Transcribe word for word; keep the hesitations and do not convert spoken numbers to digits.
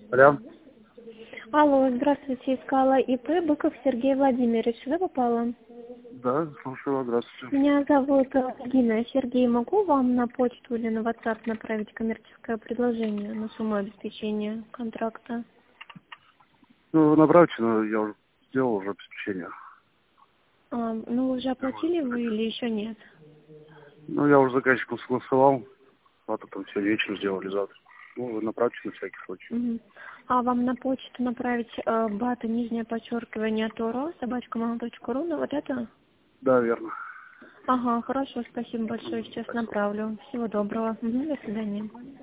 Алло. Алло, здравствуйте, искала ИП Быков Сергей Владимирович. Сюда попала? Да, слушаю вас, здравствуйте. Меня зовут Альгина. Сергей, могу вам на почту или на WhatsApp направить коммерческое предложение на сумму обеспечения контракта? Ну, направьте, но я уже сделал уже обеспечение. А, ну, уже оплатили вы или еще нет? Ну, я уже с заказчиком согласовал. Ладно, там сегодня вечером сделали завтра. Ну, вы направьте на всякий случай. Мгм. А вам на почту направить э, бата, нижнее подчеркивание, торо, собачка мама точка ру, ну вот это? Да, верно. Ага, хорошо, спасибо большое, сейчас Спасибо. направлю. Всего доброго. Мгм, до свидания.